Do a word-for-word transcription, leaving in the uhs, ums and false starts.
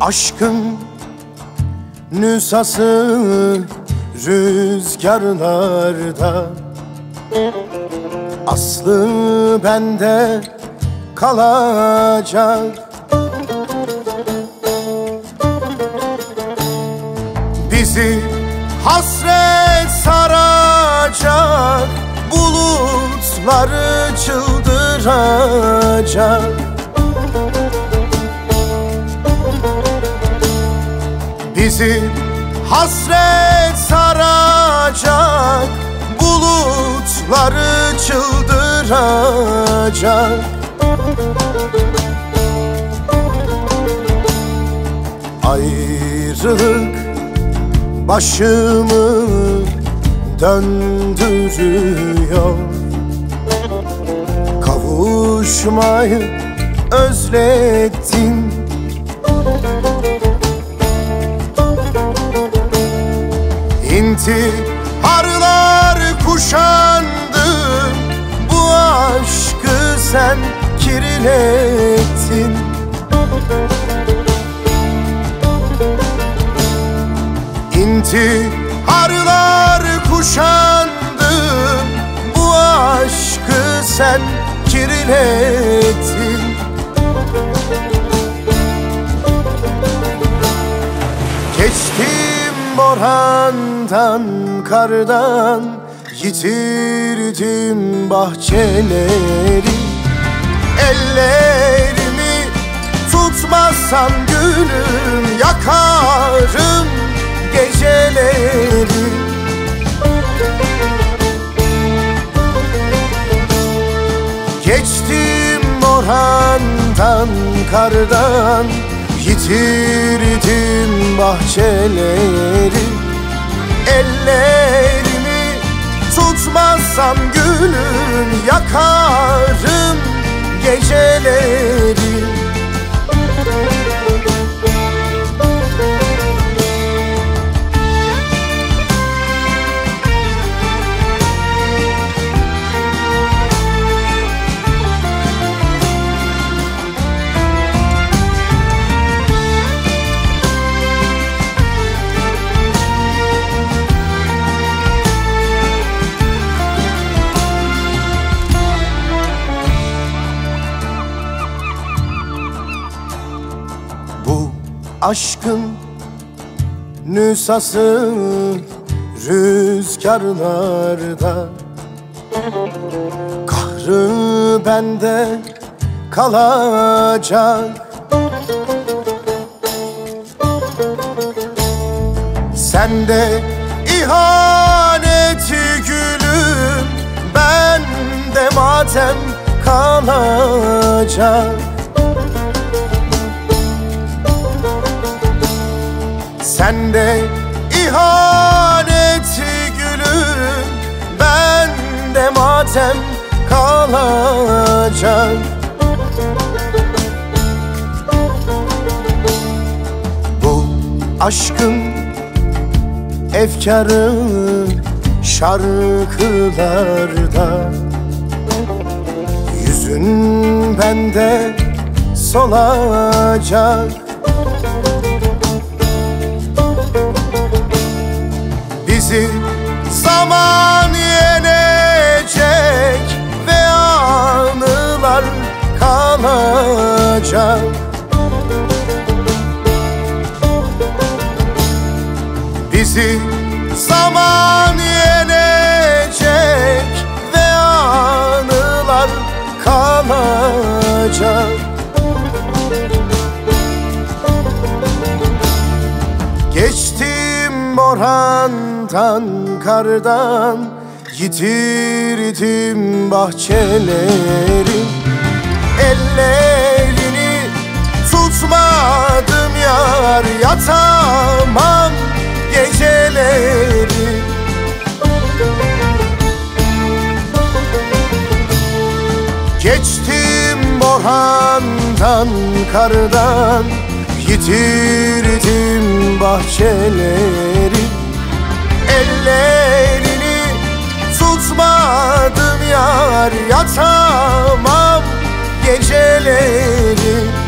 Aşkın nüshası rüzgarlarda, aslı bende kalacak. Bizi hasret saracak, bulutları çıldıracak. Bizi hasret saracak, bulutları çıldıracak. Ayrılık başımı döndürüyor, kavuşmayı özledim. İntiharlar kuşandı, bu aşkı sen kirlettin. İntiharlar kuşandı, bu aşkı sen kirlettin. Geçtim borandan, kardan, yitirdim bahçeleri. Ellerimi tutmazsam gülüm, yakarım geceleri. Geçtim borandan, kardan, yitirdim bahçeleri. Ellerimi tutmazsam gülüm, yakarım geceleri. Aşkın nüshası rüzgarlarda, kahrı bende kalacak. Sende ihaneti gülüm, bende matem kalacak. Sende ihaneti gülüm, bende matem kalacak. Bu aşkın efkarı şarkılarda, yüzün bende solacak. Bizi zaman yenecek ve anılar kalacak. Bizi zaman yenecek ve anılar kalacak. Geçtim borandan, kardan, yitirdim bahçeleri. Ellerini tutmadım yar, yatamam geceleri. Geçtim borandan, kardan, yitirdim bahçeleri. Ellerini tutmadım yar, yatamam geceleri.